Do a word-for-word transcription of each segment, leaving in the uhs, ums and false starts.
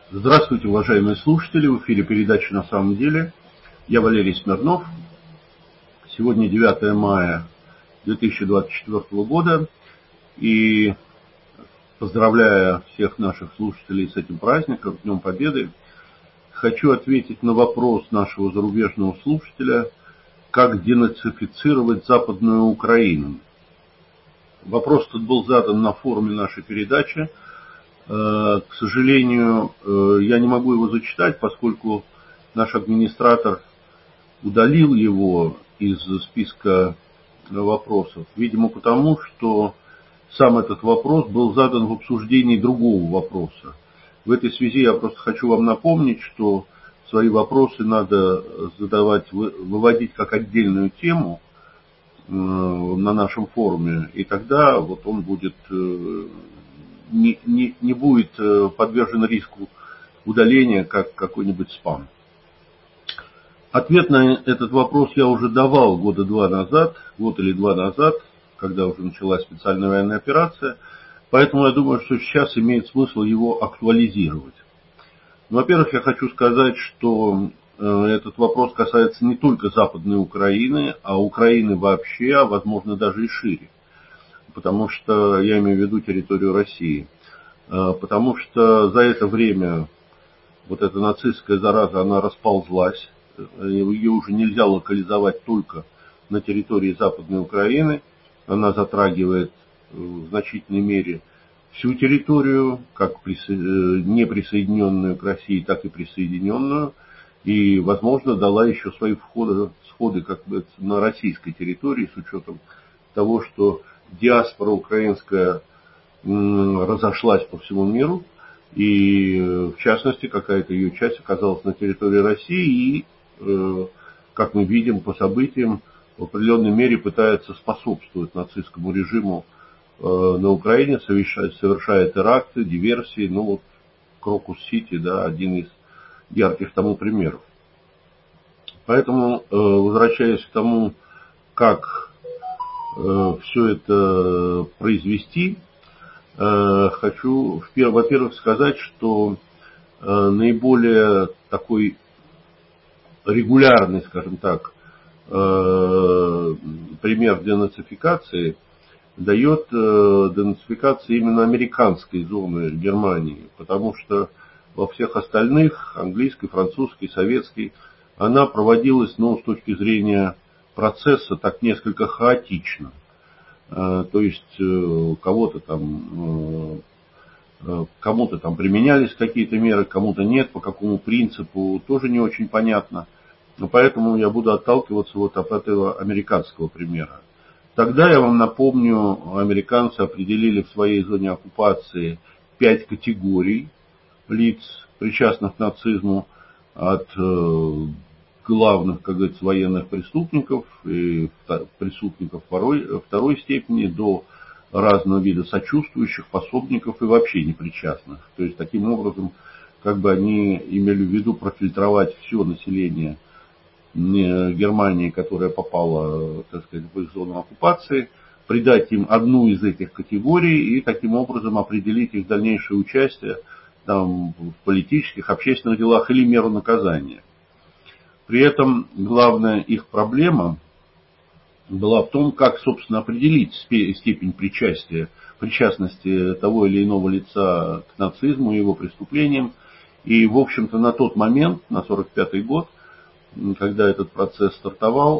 Здравствуйте, уважаемые слушатели. В эфире передача «На самом деле». Я Валерий Смирнов. Сегодня девятое мая две тысячи двадцать четвёртого года. И поздравляя всех наших слушателей с этим праздником, Днем Победы, хочу ответить на вопрос нашего зарубежного слушателя, как денацифицировать Западную Украину. Вопрос тут был задан на форуме нашей передачи. К сожалению, я не могу его зачитать, поскольку наш администратор удалил его из списка вопросов. Видимо, потому что сам этот вопрос был задан в обсуждении другого вопроса. В этой связи я просто хочу вам напомнить, что свои вопросы надо задавать, выводить как отдельную тему на нашем форуме, и тогда вот он будет... Не, не, не будет подвержен риску удаления, как какой-нибудь спам. Ответ на этот вопрос я уже давал года два назад, год или два назад, когда уже началась специальная военная операция, поэтому я думаю, что сейчас имеет смысл его актуализировать. Во-первых, я хочу сказать, что этот вопрос касается не только Западной Украины, а Украины вообще, а возможно даже и шире. Потому что я имею в виду территорию России. Потому что за это время вот эта нацистская зараза, она расползлась. Ее уже нельзя локализовать только на территории Западной Украины. Она затрагивает в значительной мере всю территорию, как не присоединенную к России, так и присоединенную. И, возможно, дала еще свои входы, сходы как бы на российской территории, с учетом того, что диаспора украинская разошлась по всему миру, и в частности какая-то ее часть оказалась на территории России и, как мы видим по событиям, в определенной мере пытается способствовать нацистскому режиму на Украине, совершает, совершает теракты, диверсии. Ну вот Крокус-Сити, да, один из ярких тому примеров. Поэтому, возвращаясь к тому, как все это произвести, хочу, во-первых, сказать, что наиболее такой регулярный, скажем так, пример денацификации дает денацификация именно американской зоны Германии, потому что во всех остальных, английской, французской, советской, она проводилась, ну, с точки зрения процесса так несколько хаотично. То есть кого-то там, кому-то там применялись какие-то меры, кому-то нет, по какому принципу, тоже не очень понятно. Но поэтому я буду отталкиваться вот от этого американского примера. Тогда, я вам напомню, американцы определили в своей зоне оккупации пять категорий лиц, причастных к нацизму, от главных, как говорится, военных преступников и преступников второй, второй степени до разного вида сочувствующих, пособников и вообще непричастных. То есть, таким образом, как бы они имели в виду профильтровать все население Германии, которое попало, так сказать, в их зону оккупации, придать им одну из этих категорий и таким образом определить их дальнейшее участие там, в политических, общественных делах или меру наказания. При этом главная их проблема была в том, как, собственно, определить степень причастия, причастности того или иного лица к нацизму и его преступлениям. И, в общем-то, на тот момент, на сорок пятый год, когда этот процесс стартовал,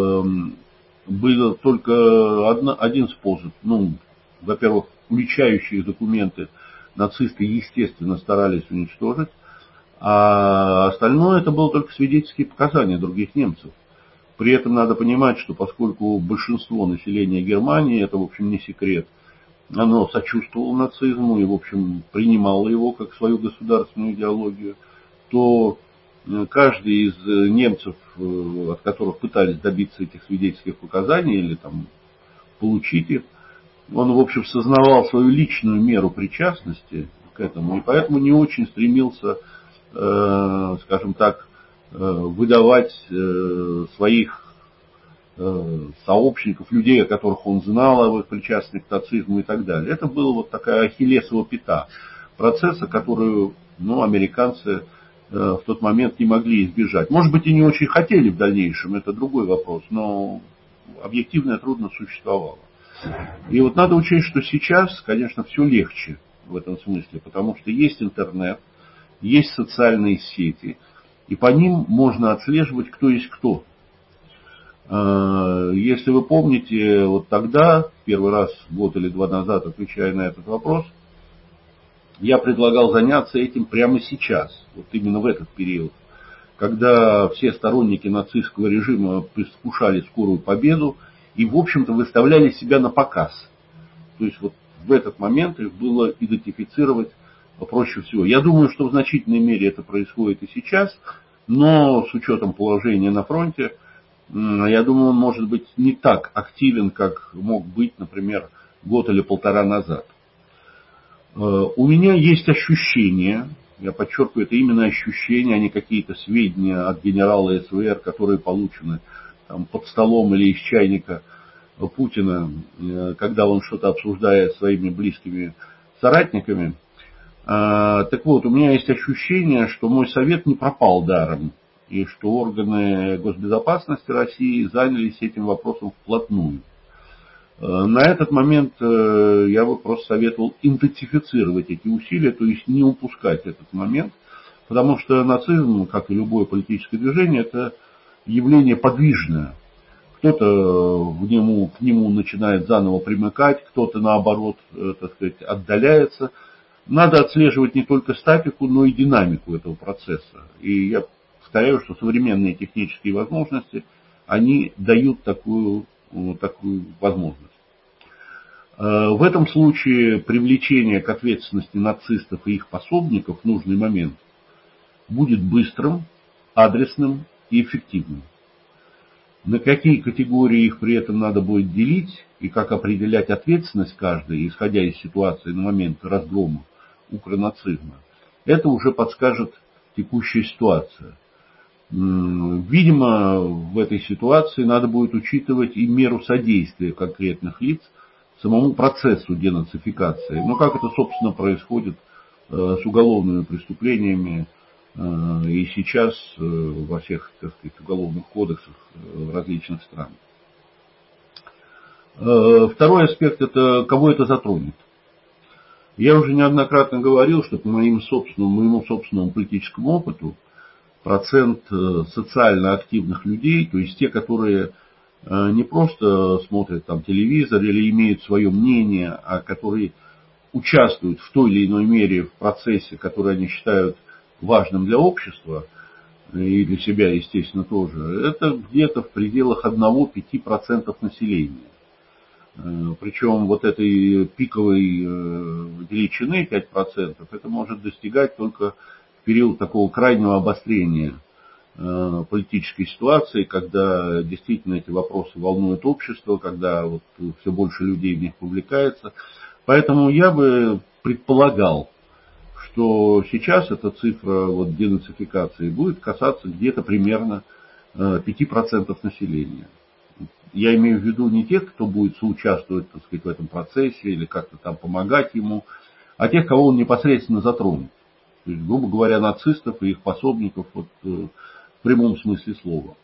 был только одно, один способ. Ну, во-первых, уличающие документы нацисты, естественно, старались уничтожить. А остальное это было только свидетельские показания других немцев. При этом надо понимать, что поскольку большинство населения Германии, это в общем не секрет, оно сочувствовало нацизму и в общем принимало его как свою государственную идеологию, то каждый из немцев, от которых пытались добиться этих свидетельских показаний или там получить их, он в общем сознавал свою личную меру причастности к этому и поэтому не очень стремился, скажем так, выдавать своих сообщников, людей, о которых он знал, о их причастности к нацизму и так далее. Это была вот такая ахиллесова пята процесса, которую но американцы в тот момент не могли избежать. Может быть, и не очень хотели в дальнейшем, это другой вопрос, но объективная трудность существовала. И вот надо учесть, что сейчас, конечно, все легче в этом смысле, потому что есть интернет, есть социальные сети, и по ним можно отслеживать, кто есть кто. Если вы помните, вот тогда, первый раз, год или два назад, отвечая на этот вопрос, я предлагал заняться этим прямо сейчас, вот именно в этот период, когда все сторонники нацистского режима предвкушали скорую победу и, в общем-то, выставляли себя на показ. То есть вот в этот момент их было идентифицировать проще всего. Я думаю, что в значительной мере это происходит и сейчас, но с учетом положения на фронте, я думаю, он может быть не так активен, как мог быть, например, год или полтора назад. У меня есть ощущение, я подчеркиваю, это именно ощущение, а не какие-то сведения от генерала СВР, которые получены там, под столом или из чайника Путина, когда он что-то обсуждает с своими близкими соратниками. Так вот, у меня есть ощущение, что мой совет не пропал даром, и что органы госбезопасности России занялись этим вопросом вплотную. На этот момент я бы просто советовал интенсифицировать эти усилия, то есть не упускать этот момент, потому что нацизм, как и любое политическое движение, это явление подвижное. Кто-то в нему, к нему начинает заново примыкать, кто-то наоборот, так сказать, отдаляется. Надо отслеживать не только статику, но и динамику этого процесса. И я повторяю, что современные технические возможности, они дают такую, такую возможность. В этом случае привлечение к ответственности нацистов и их пособников в нужный момент будет быстрым, адресным и эффективным. На какие категории их при этом надо будет делить и как определять ответственность каждой, исходя из ситуации на момент разгрома укронацизма, это уже подскажет текущая ситуация. Видимо, в этой ситуации надо будет учитывать и меру содействия конкретных лиц самому процессу денацификации. Но как это, собственно, происходит с уголовными преступлениями и сейчас во всех, так сказать, уголовных кодексах различных стран. Второй аспект – это кого это затронет. Я уже неоднократно говорил, что по моим собственному, моему собственному политическому опыту процент социально активных людей, то есть те, которые не просто смотрят там телевизор или имеют свое мнение, а которые участвуют в той или иной мере в процессе, который они считают важным для общества, и для себя, естественно, тоже, это где-то в пределах одного-пяти процентов населения. Причем вот этой пиковой величины пять процентов, это может достигать только в период такого крайнего обострения политической ситуации, когда действительно эти вопросы волнуют общество, когда вот все больше людей в них вовлекается. Поэтому я бы предполагал, что сейчас эта цифра вот, денацификации будет касаться где-то примерно пяти процентов населения. Я имею в виду не тех, кто будет соучаствовать, так сказать, в этом процессе или как-то там помогать ему, а тех, кого он непосредственно затронет. То есть, грубо говоря, нацистов и их пособников вот, в прямом смысле слова.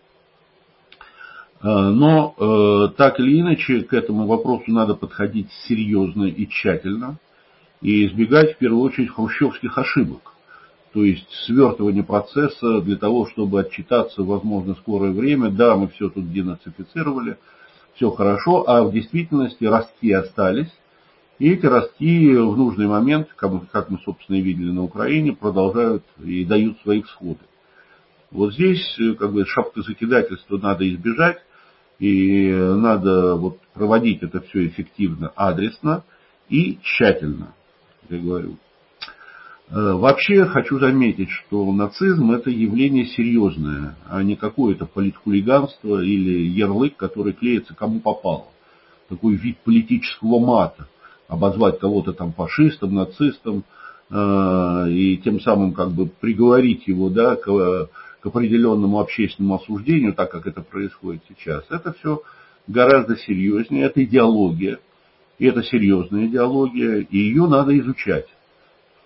Но э, так или иначе к этому вопросу надо подходить серьезно и тщательно и избегать в первую очередь хрущевских ошибок. То есть свертывание процесса для того, чтобы отчитаться в возможно скорое время. Да, мы все тут денацифицировали, все хорошо, а в действительности ростки остались. И эти ростки в нужный момент, как мы, собственно, и видели на Украине, продолжают и дают свои всходы. Вот здесь, как бы, шапкозакидательства надо избежать. И надо вот проводить это все эффективно, адресно и тщательно, я говорю. Вообще хочу заметить, что нацизм это явление серьезное, а не какое-то политхулиганство или ярлык, который клеится кому попало. Такой вид политического мата. Обозвать кого-то там фашистом, нацистом и тем самым как бы приговорить его, да, к, к определенному общественному осуждению, так как это происходит сейчас. Это все гораздо серьезнее. Это идеология. И это серьезная идеология. И ее надо изучать.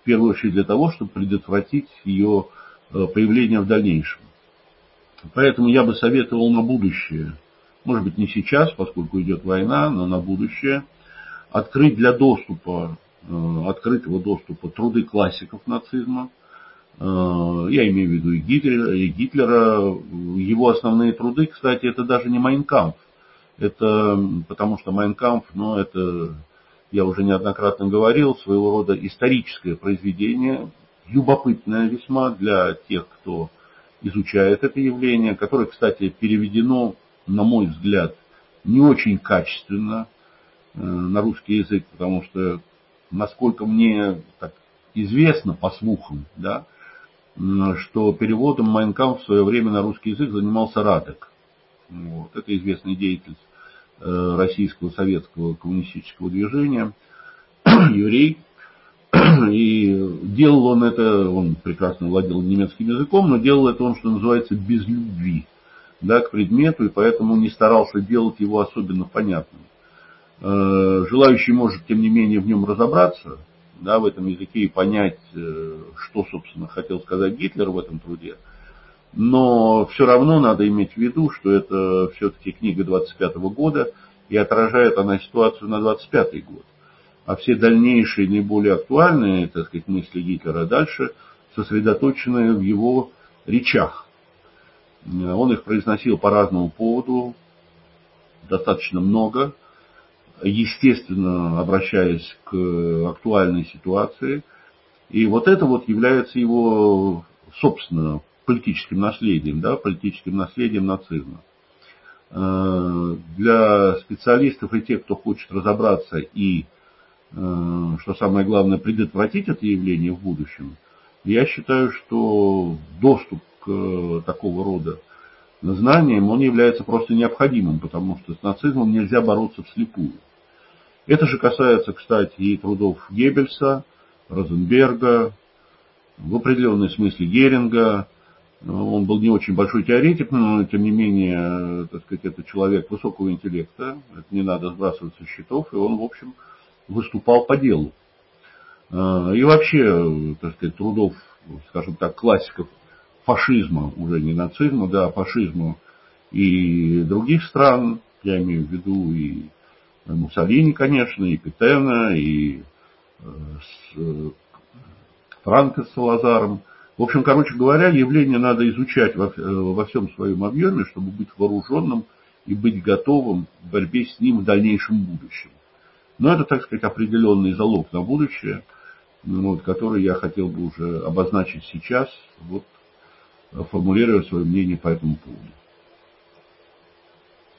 в первую очередь для того, чтобы предотвратить ее появление в дальнейшем. Поэтому я бы советовал на будущее, может быть не сейчас, поскольку идет война, но на будущее, открыть для доступа, открытого доступа труды классиков нацизма. Я имею в виду и Гитлера, и Гитлера. Его основные труды, кстати, это даже не Mein Kampf. Это потому что Mein Kampf, ну, это, я уже неоднократно говорил, своего рода историческое произведение, любопытное весьма для тех, кто изучает это явление, которое, кстати, переведено, на мой взгляд, не очень качественно на русский язык, потому что, насколько мне так известно по слухам, да, что переводом Mein Kampf в свое время на русский язык занимался Радек. Вот. Это известный деятель российского советского коммунистического движения, еврей. И делал он это, он прекрасно владел немецким языком, но делал это он, что называется, без любви, да, к предмету, и поэтому не старался делать его особенно понятным. Желающий может, тем не менее, в нем разобраться, да, в этом языке и понять, что, собственно, хотел сказать Гитлер в этом труде. Но все равно надо иметь в виду, что это все-таки книга двадцать пятого года, и отражает она ситуацию на двадцать пятый год. А все дальнейшие, наиболее актуальные, так сказать, мысли Гитлера дальше сосредоточены в его речах. Он их произносил по разному поводу, достаточно много, естественно, обращаясь к актуальной ситуации. И вот это вот является его, собственно, политическим наследием, да, политическим наследием нацизма. Для специалистов и тех, кто хочет разобраться и, что самое главное, предотвратить это явление в будущем, я считаю, что доступ к такого рода знаниям, он является просто необходимым, потому что с нацизмом нельзя бороться вслепую. Это же касается, кстати, и трудов Геббельса, Розенберга, в определенном смысле Геринга. Он был не очень большой теоретик, но, тем не менее, так сказать, это человек высокого интеллекта, это не надо сбрасывать со счетов, и он, в общем, выступал по делу. И вообще, так сказать, трудов, скажем так, классиков фашизма, уже не нацизма, да, фашизма и других стран, я имею в виду и Муссолини, конечно, и Петена, и Франко с Салазаром. В общем, короче говоря, явление надо изучать во, во всем своем объеме, чтобы быть вооруженным и быть готовым к борьбе с ним в дальнейшем будущем. Но это, так сказать, определенный залог на будущее, вот, который я хотел бы уже обозначить сейчас, вот, формулируя свое мнение по этому поводу.